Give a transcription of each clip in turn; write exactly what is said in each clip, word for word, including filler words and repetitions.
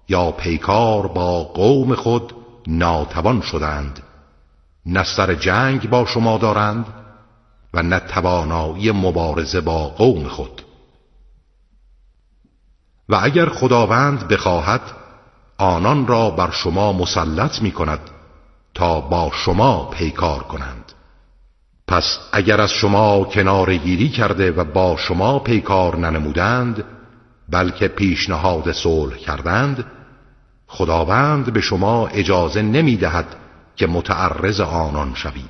یا پیکار با قوم خود ناتوان شدند، نه سر جنگ با شما دارند و نه توانایی مبارزه با قوم خود. و اگر خداوند بخواهد آنان را بر شما مسلط می کند تا با شما پیکار کنند. پس اگر از شما کنارگیری کرده و با شما پیکار ننمودند بلکه پیشنهاد صلح کردند، خداوند به شما اجازه نمی دهد که متعرض آنان شوید.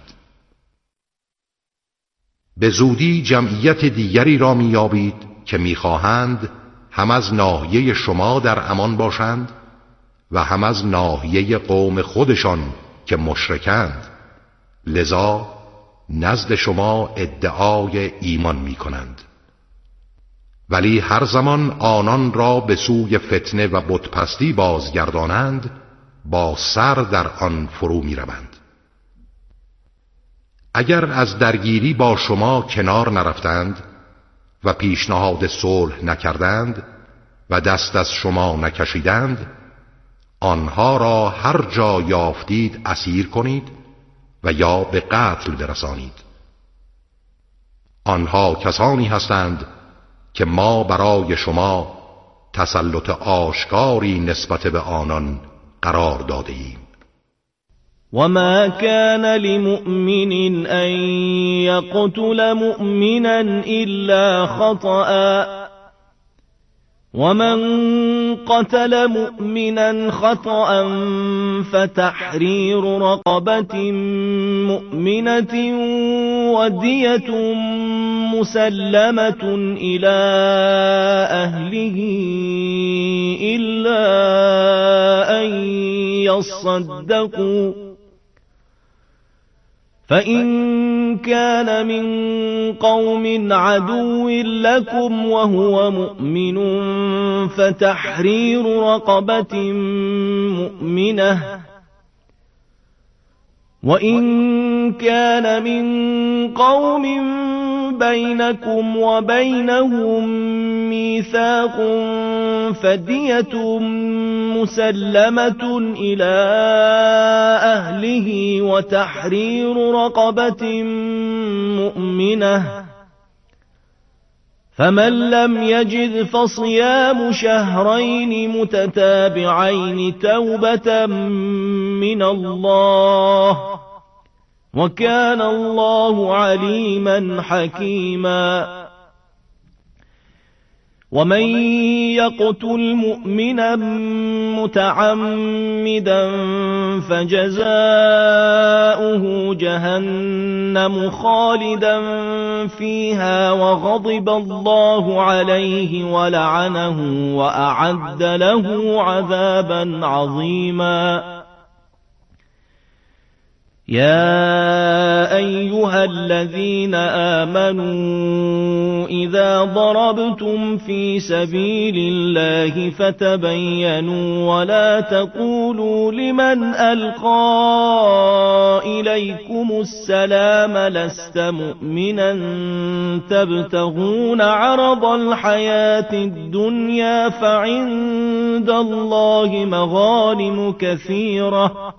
به زودی جمعیت دیگری را می یابید که می خواهند هم از ناحیه شما در امان باشند و هم از ناحیه قوم خودشان که مشرکند، لذا نزد شما ادعای ایمان می کنند. ولی هر زمان آنان را به سوی فتنه و بتپرستی بازگردانند با سر در آن فرو می روند. اگر از درگیری با شما کنار نرفتند و پیشنهاد صلح نکردند و دست از شما نکشیدند، آنها را هر جا یافتید اسیر کنید و یا به قتل برسانید. آنها کسانی هستند که ما برای شما تسلط آشکاری نسبت به آنان قرار داده ایم. وما كان لمؤمن أن يقتل مؤمنا إلا خطأ ومن قتل مؤمنا خطأ فتحرير رقبة مؤمنة ودية مسلمة إلى أهله إلا أن يصدقوا فإن كان من قوم عدو لكم وهو مؤمن فتحرير رقبة مؤمنة وإن كان من قوم بينكم وبينهم ميثاق فدية مسلمة إلى أهله وتحرير رقبة مؤمنة فمن لم يجد فصيام شهرين متتابعين توبة من الله وكان الله عليما حكيما ومن يقتل مؤمنا متعمدا فجزاؤه جهنم خالدا فيها وغضب الله عليه ولعنه وأعد له عذابا عظيما يا أيها الذين آمنوا إذا ضربتم في سبيل الله فتبينوا ولا تقولوا لمن ألقى إليكم السلام لست مؤمنا تبتغون عرض الحياة الدنيا فعند الله مغانم كثيرة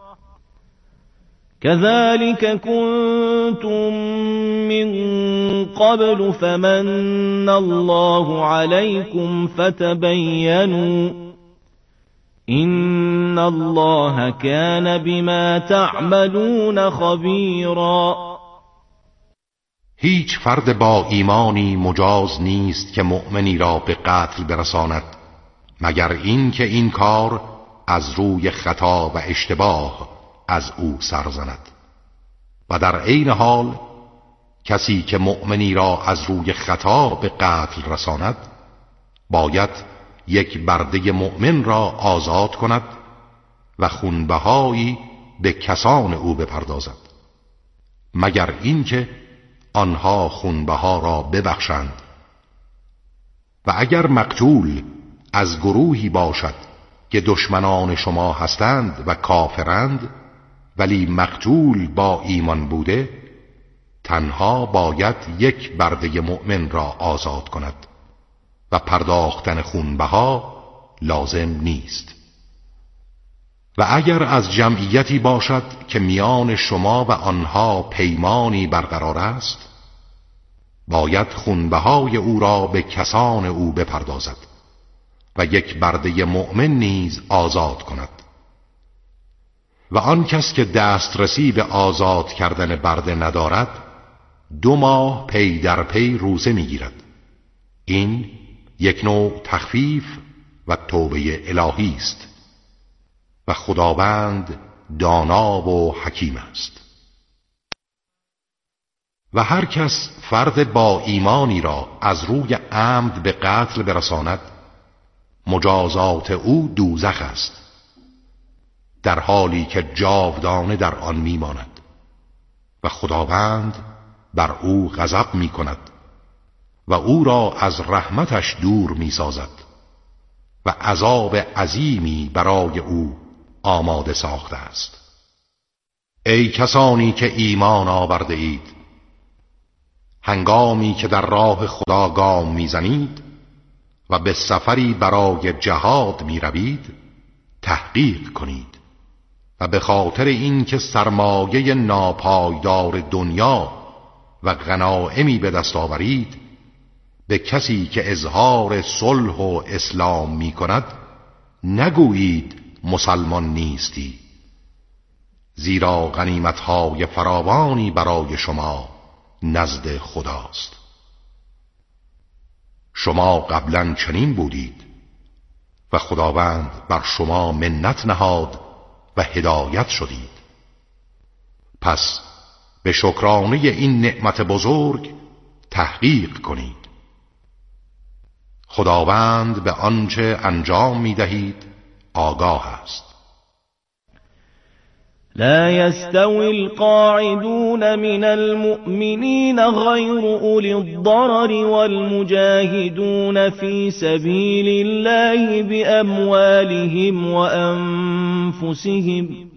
كذلك كنتم من قبل فمن الله عليكم فتبينوا إن الله كان بما تعملون خبيرا. هیچ فرد با ایمانی مجاز نیست که مؤمنی را به قتل برساند مگر این که این کار از روی خطا و اشتباه از او سر زند و در عین حال کسی که مؤمنی را از روی خطا به قتل رساند باید یک برده مؤمن را آزاد کند و خونبهایی به کسان او بپردازد مگر اینکه آنها خونبها را ببخشند. و اگر مقتول از گروهی باشد که دشمنان شما هستند و کافرند ولی مقتول با ایمان بوده، تنها باید یک برده مؤمن را آزاد کند و پرداختن خونبها لازم نیست. و اگر از جمعیتی باشد که میان شما و آنها پیمانی برقرار است، باید خونبهای او را به کسان او بپردازد و یک برده مؤمن نیز آزاد کند. و آن کس که دسترسی به آزاد کردن برده ندارد، دو ماه پی در پی روزه میگیرد. این یک نوع تخفیف و توبه الهی است و خداوند دانا و حکیم است. و هر کس فرد با ایمانی را از روی عمد به قتل برساند، مجازات او دوزخ است، در حالی که جاودانه در آن میماند و خداوند بر او غضب می کند و او را از رحمتش دور می سازد و عذاب عظیمی برای او آماده ساخته است. ای کسانی که ایمان آورده اید، هنگامی که در راه خدا گام میزنید و به سفری برای جهاد می روید، تحقیق کنید و به خاطر این که سرمایه ناپایدار دنیا و غنایمی به دست آورید، به کسی که اظهار صلح و اسلام می کند نگویید مسلمان نیستی، زیرا غنیمت‌های فراوانی برای شما نزد خداست. شما قبلا چنین بودید و خداوند بر شما منت نهاد و هدایت شدید. پس به شکرانه این نعمت بزرگ تحقیق کنید. خداوند به آنچه انجام می دهید آگاه است. لا يستوي القاعدون من المؤمنين غير أولي الضرر والمجاهدون في سبيل الله بأموالهم وأنفسهم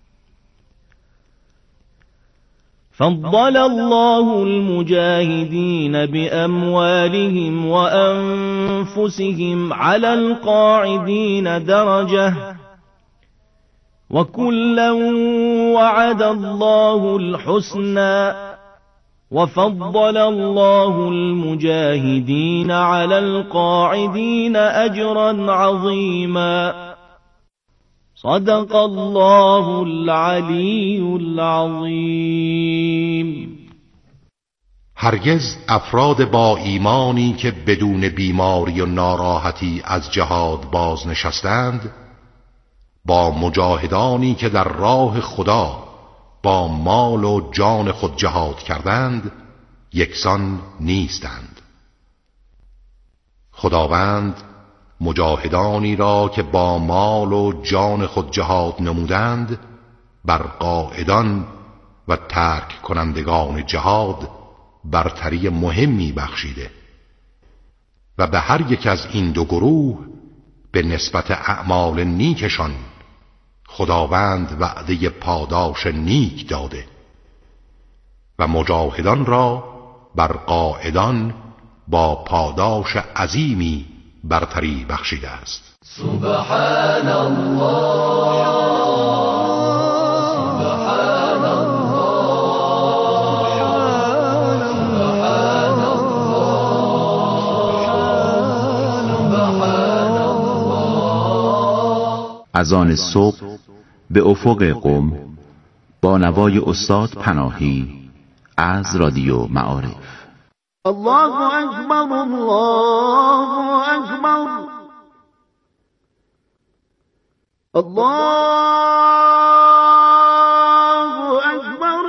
فضل الله المجاهدين بأموالهم وأنفسهم على القاعدين درجة وكلا وعد الله الحسنى وفضل الله المجاهدين على القاعدين أجرا عظيما صدق الله العلی العظیم. هرگز افراد با ایمانی که بدون بیماری و ناراحتی از جهاد بازنشستند، با مجاهدانی که در راه خدا با مال و جان خود جهاد کردند یکسان نیستند. خداوند مجاهدانی را که با مال و جان خود جهاد نمودند بر قاعدان و ترک کنندگان جهاد برتری مهمی بخشیده و به هر یک از این دو گروه به نسبت اعمال نیکشان خداوند وعده پاداش نیک داده و مجاهدان را بر قاعدان با پاداش عظیمی برتری بخشیده است. سبحان الله سبحان الله سبحان الله. از آن صبح به افق قم با نوای استاد پناهی از رادیو معارف. الله اکبر الله اکبر الله اکبر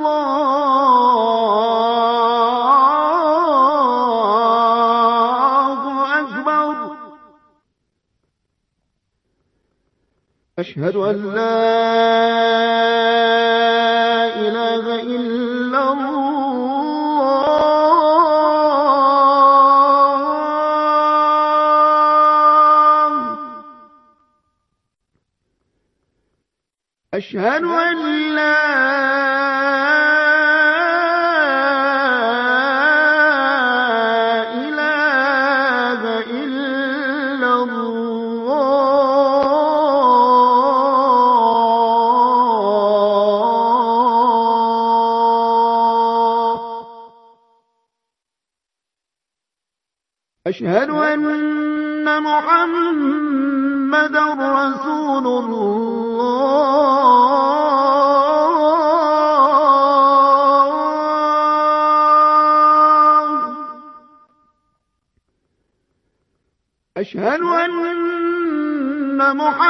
الله اکبر. اشهد ان لا اله الا الله أشهد أن لا إله إلا الله أشهد أن محمدا رسول الله أشهد أن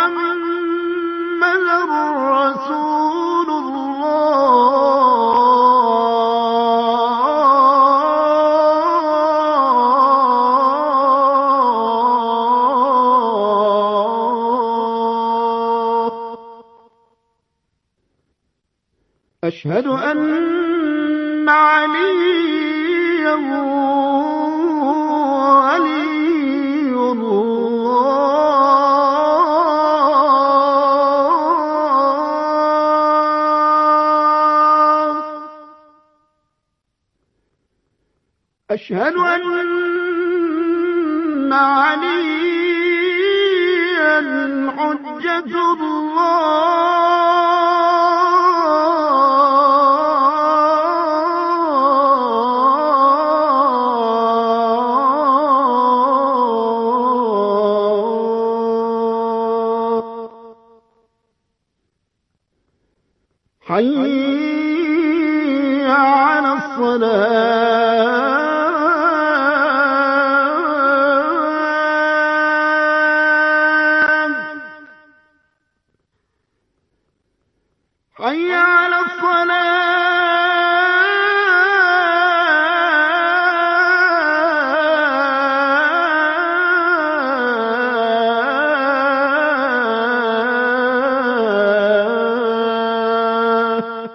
محمدا رسول الله أشهد أن عليا ولي الله أشهد أن عليا حجة الله حي على الصلاة حي على الصلاة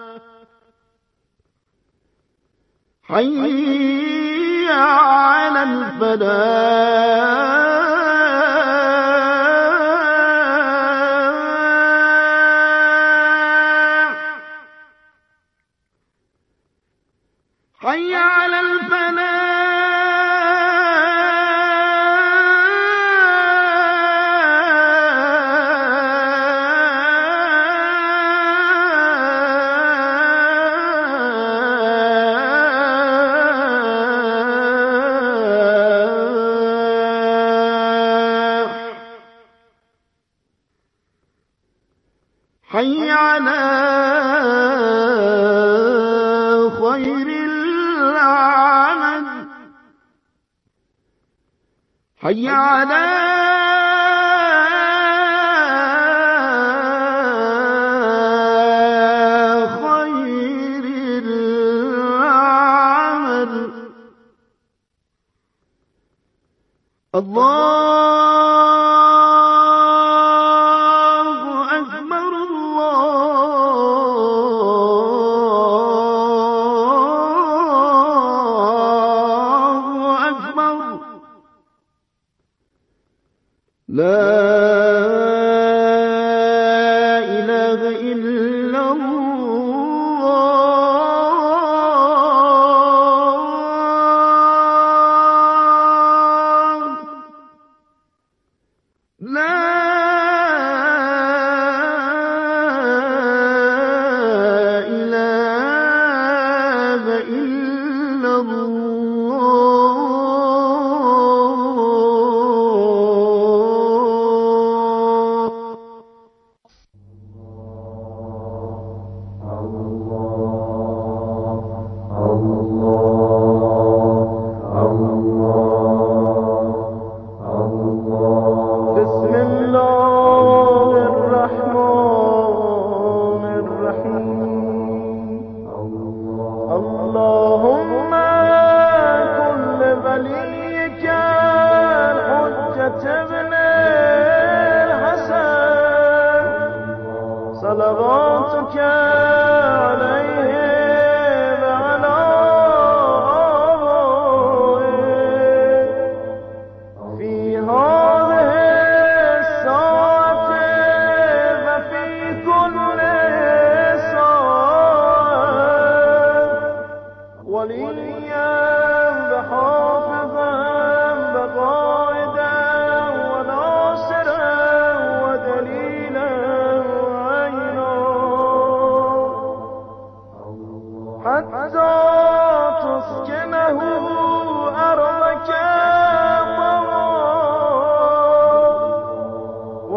حي على الفلاح حي على الفلاح حي على خير العمل حي على خير العمل الله أكبر الله أكبر لا إله إلا الله لا إله إلا الله بسم الله الرحمن الرحيم اللهم كن لوليك الحجة ابن الحسن صلواتك عليه وعلى آله في هذه الساعة وفي كل ساعة وليا وحافظا وقائدا وناصرا ودليلا وعينا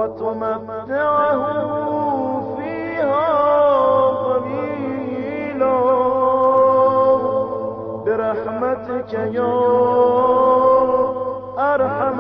وتمتعه فيها طويلا برحمتك يا أرحم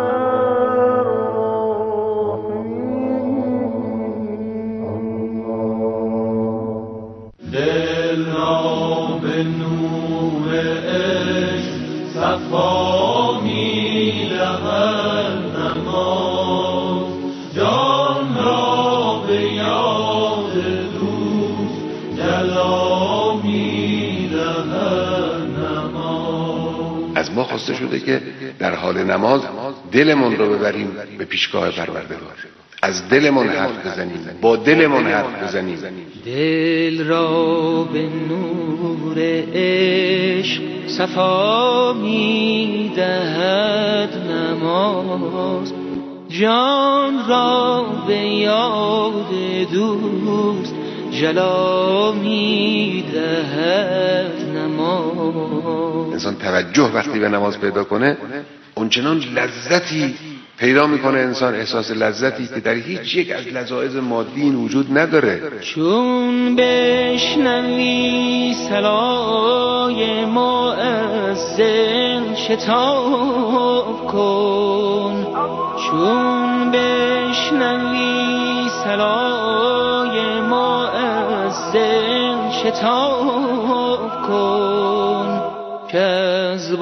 الراحمين. دل را به نور عشق صفا می دهد نماز، جان را به یاد دوست جلا می دهد نماز. از ما خواسته شده که در حال نماز دلمون رو ببریم به پیشگاه پروردگار، از دلمون حرف بزنیم، با دلمون حرف بزنیم. دل را به نور عشق صفا می دهد نماز، جان را به یاد دوست جلا می دهد نماز. انسان توجه وقتی به نماز پیدا کنه اونچنان لذتی پیدا میکنه، انسان احساس لذتی که در هیچ یک از لذایذ مادی این وجود نداره. چون بشنوی صلای مؤذن شتاب کن، چون بشنوی صلای مؤذن شتاب کن، که از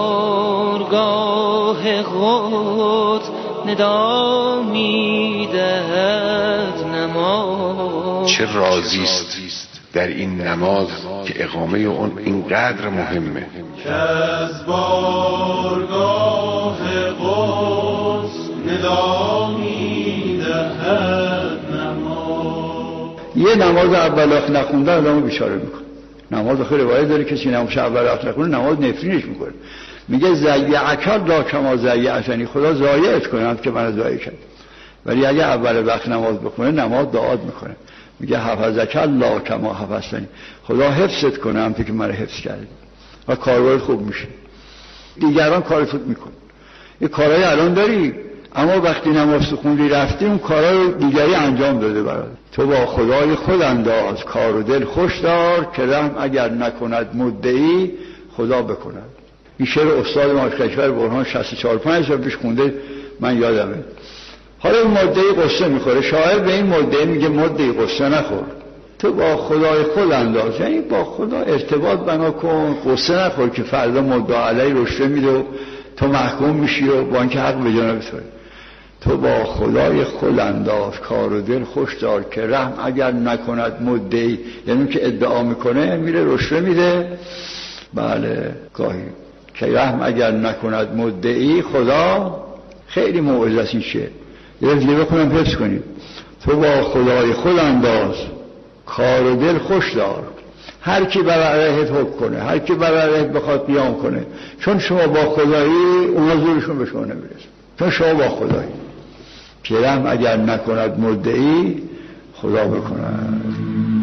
بارگاه قدس ندا می دهد نماز. چه رازیست در این نماز که اقامه اون اینقدر مهمه. که از بارگاه قدس ندا می دهد نماز. یه نماز اول آخر نخوندن آدمو بیچاره میکنه. نماز آخر روایت داره کسی نماز اول آخر نخونه نماز نفرینش میکنه. میگه ضیعک لا کما ضیعتنی، خدا ضایعت کنه که من ضایع کرد. ولی اگه اول وقت نماز بخونه نماز دعا میکنه، میگه حفظک لا کما حفظتنی، خدا حفظت کنه همونطور که من حفظ کردی و کاربار خوب میشه. دیگران کارتون میکن. این کارهای الان داری، اما وقتی نماز خوندی رفتی اون کارا رو دیگری انجام داده برات. تو با خدای خود انداز کار و دل خوش دار، که رحم اگر نکند مدعی خدا بکند. این شعر استاد ما کشور برهان شصت و چهار پنج سال پیش خونده، من یادمه. حالا این مدعی قصه میخوره، شاعر به این مدعی میگه مدعی قصه نخور، تو با خدای خود انداز، یعنی با خدا ارتباط بنا کن، قصه نخور که فردا مدعا علیه رشته میده و تو محکوم میشی و با اینکه حق به جانب توه. تو با خدای خود انداز کار و دل خوش دار، که رحم اگر نکند مدعی، یعنی که ادعا میکنه میره رشوه میده. بله گاهی که رحم اگر نکند مدعی، خدا خیلی موعظه است این شعر. یه دیگه بخونم حفظ کنید. تو با خدای خود انداز کار و دل خوش دار، هر کی بر علیهت حکم کنه، هر کی بر علیهت بخواد قیام کنه، چون شما با خدایی اونا زورشون به شما نمیرسه، چون شما با خدایی. که رحم اگر نکند مدعی خدا بکند.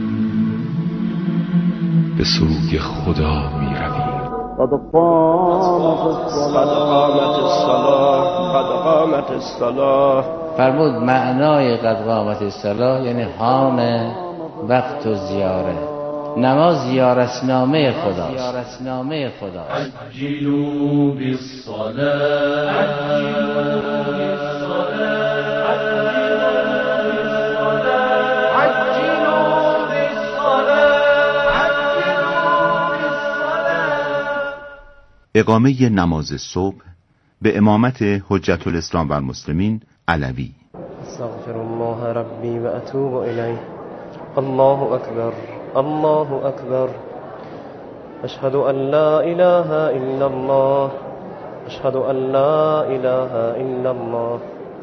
به سوی خدا می رویم. قد قامت الصلاة قد قامت الصلاة. فرمود معنای قد قامت الصلاة یعنی حان وقت و زیاره. نماز زیارتنامه خداست. زیارتنامه خدا. عجلوا بالصلاة اقامه نماز صبح به امامت حجت الاسلام و المسلمین علوی. استغفر الله ربی و اتوب الیه. الله اکبر الله اکبر. اشهد ان لا اله الا الله. اشهد ان لا اله الا الله.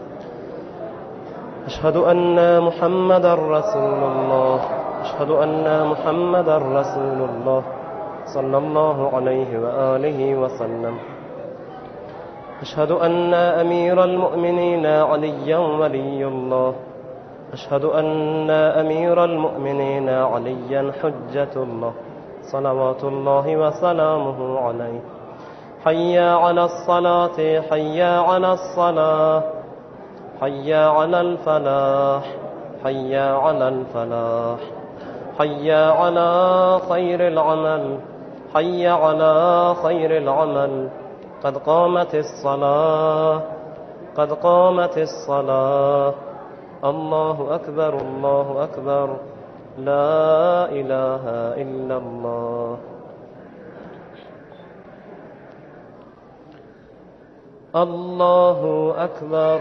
اشهد ان محمد رسول الله. اشهد ان محمد رسول الله صلى الله عليه وآله وسلم. أشهد أن أمير المؤمنين عليا ولي الله. أشهد أن أمير المؤمنين عليا حجة الله صلوات الله وسلامه عليه. حي على الصلاة حي على الصلاة حي على الفلاح حي على الفلاح حي على خير العمل حي على خير العمل قد قامت الصلاة قد قامت الصلاة الله أكبر الله أكبر لا إله إلا الله الله أكبر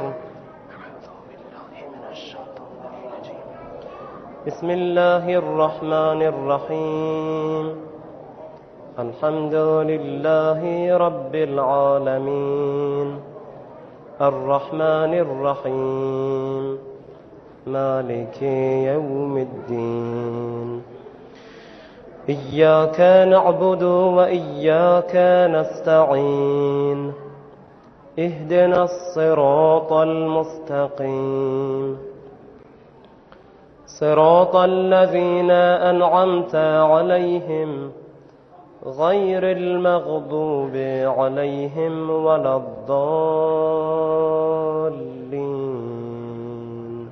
بسم الله الرحمن الرحيم الحمد لله رب العالمين الرحمن الرحيم مالك يوم الدين إياك نعبد وإياك نستعين اهدنا الصراط المستقيم صراط الذين أنعمت عليهم غير المغضوب عليهم ولا الضالين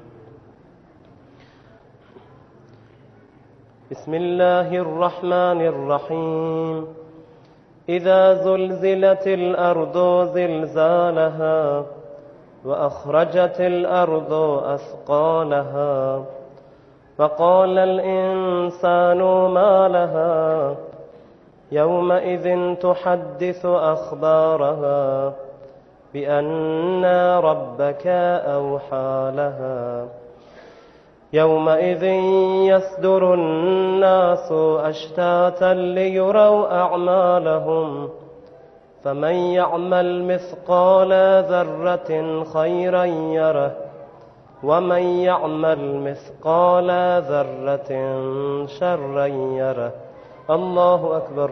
بسم الله الرحمن الرحيم إذا زلزلت الأرض زلزالها وأخرجت الأرض أثقالها وقال الإنسان ما لها يومئذ تحدث أخبارها بأن ربك أوحى لها يومئذ يصدر الناس أشتاتا ليروا أعمالهم فمن يعمل مثقال ذرة خيرا يره ومن يعمل مثقال ذرة شرا يره الله أكبر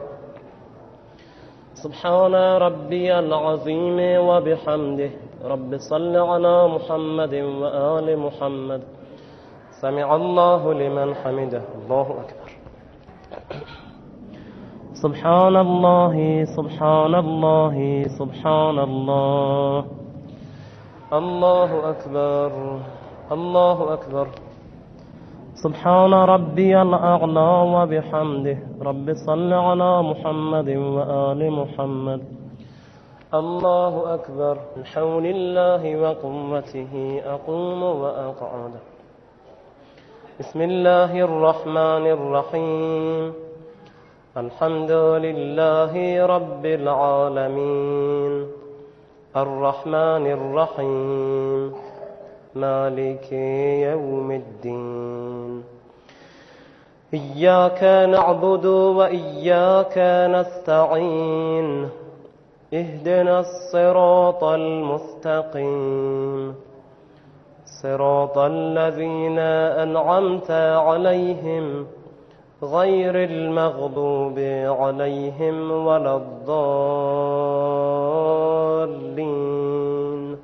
سبحان ربي العظيم وبحمده رب صل على محمد وآل محمد سمع الله لمن حمده الله أكبر سبحان الله سبحان الله سبحان الله الله أكبر الله أكبر سبحان ربي الأعلى وبحمده رب صل على محمد وآل محمد الله أكبر بحول الله وقوته أقوم وأقعد بسم الله الرحمن الرحيم الحمد لله رب العالمين الرحمن الرحيم مالك يوم الدين إياك نعبد وإياك نستعين اهدنا الصراط المستقيم صراط الذين أنعمت عليهم غير المغضوب عليهم ولا الضالين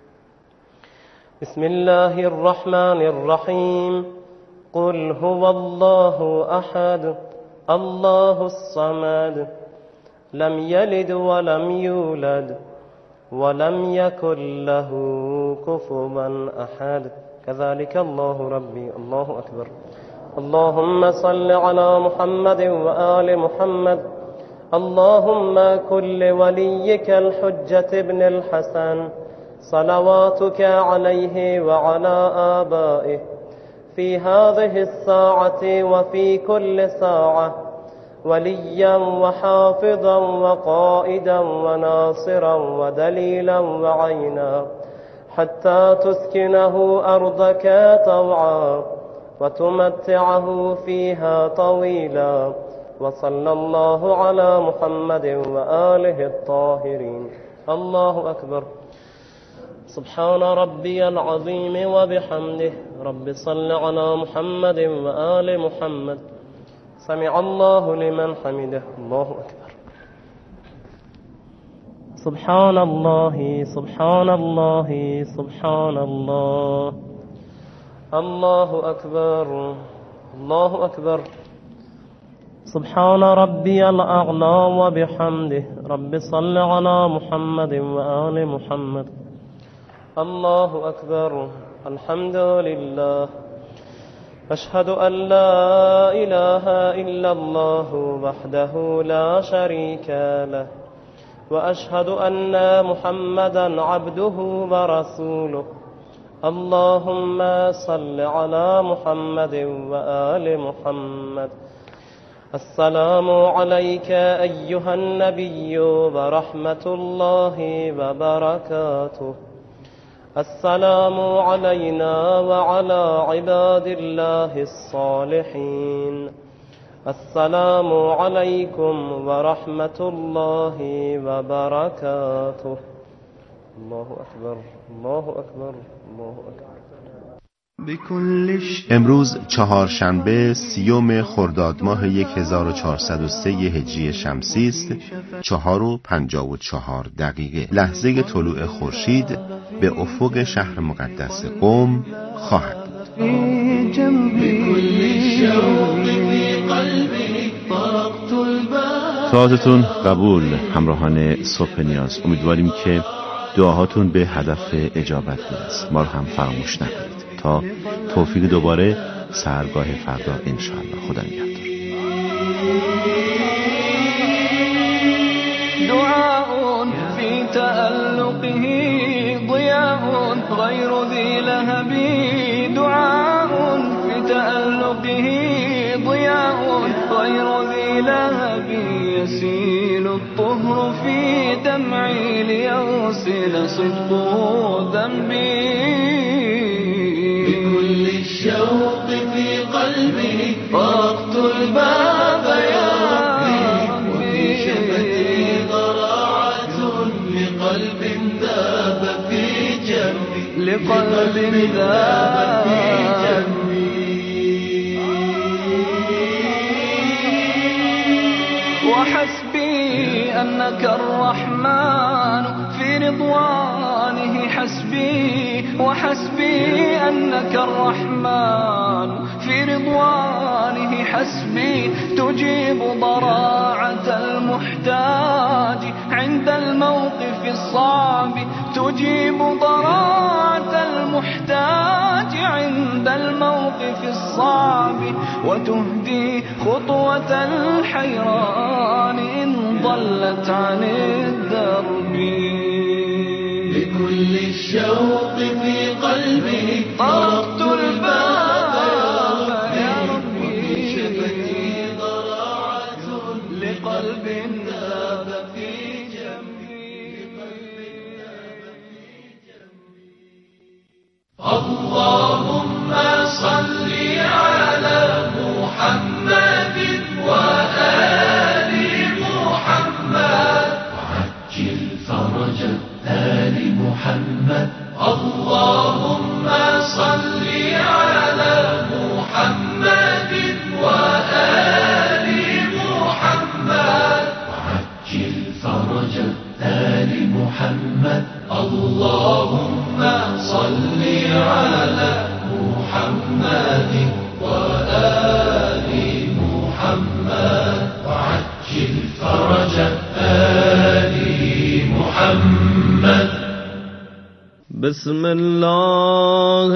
بسم الله الرحمن الرحيم قل هو الله أحد الله الصمد لم يلد ولم يولد ولم يكن له كفوا أحد كذلك الله ربي الله أكبر اللهم صل على محمد وآل محمد اللهم كن لوليك الحجة ابن الحسن صلواتك عليه وعلى آبائه في هذه الساعة وفي كل ساعة وليا وحافظا وقائدا وناصرا ودليلا وعينا حتى تسكنه أرضك طوعا وتمتعه فيها طويلا وصلى الله على محمد وآله الطاهرين الله أكبر سبحان ربي العظيم وبحمده رب صل على محمد وآل محمد سمع الله لمن حمده الله أكبر سبحان الله سبحان الله سبحان الله الله أكبر الله أكبر سبحان ربي الأعلى وبحمده رب صل على محمد وآل محمد الله أكبر. الحمد لله. أشهد أن لا إله إلا الله وحده لا شريك له، وأشهد أن محمدا عبده ورسوله. اللهم صل على محمد وآل محمد. السلام عليك أيها النبي ورحمة الله وبركاته. السلام علينا وعلى عباد الله الصالحين. السلام عليكم ورحمة الله وبركاته. الله أكبر الله أكبر الله أكبر. امروز چهارشنبه سیوم خرداد ماه هزار و چهارصد و سه هجری شمسی است. چهار و پنجاه و چهار دقیقه لحظه طلوع خورشید به افق شهر مقدس قم خواهد بود. دعاتون قبول همراهان صبح نیاز. امیدواریم که دعاهاتون به هدف اجابت برسه. ما رو هم فراموش نکنید. تا توفیق دوباره سحرگاه فردا انشاءالله. خدا نگهدار. دعاء في تألقه ضياء غير ذي لهب. دعاء في تألقه ضياء غير ذي لهب. يسيل الطهر في دمعي ليغسل صدق ذنبي. الشوق في قلبي طرقت الباب يا ربي. شفتي ضراعة لقلب ذاب في جنبي. لقلب ذاب في جنبي. وحسبي أنك الرحمن في رضوانه حسبي. وحسبي أنك الرحمن في رضوانه حسبي. تجيب ضراعة المحتاج عند الموقف الصعب. تجيب ضراعة المحتاج عند الموقف الصعب. وتهدي خطوة الحيران إن ضلت عن الدرب. لكل الشوق في قلبي طرقت الباب يا ربي. شفتي ضراعة لقلب ذاب في جنبي. اللهم صل على محمد وآل محمد. وعجل فرج آل محمد. اللهم صل على محمد وآل محمد. وعجل فرج آل محمد. اللهم صل على محمد وآل محمد. وعجل فرج آل محمد. بسم الله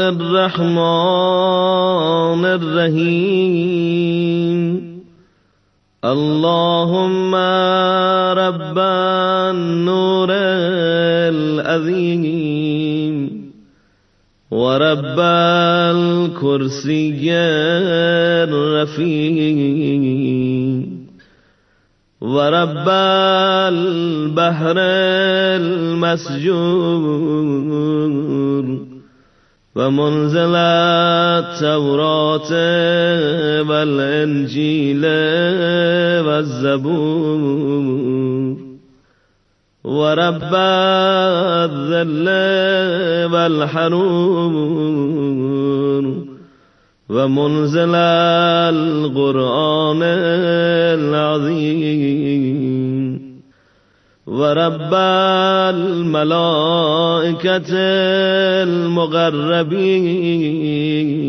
الرحمن الرحيم. اللهم رب النور العظيم ورب الكرسي الرفيع ورب البحر المسجور ومنزل التوراة والإنجيل والزبور ورب الذل والحرور ومنزل القرآن العظيم ورب الملائكة المقربين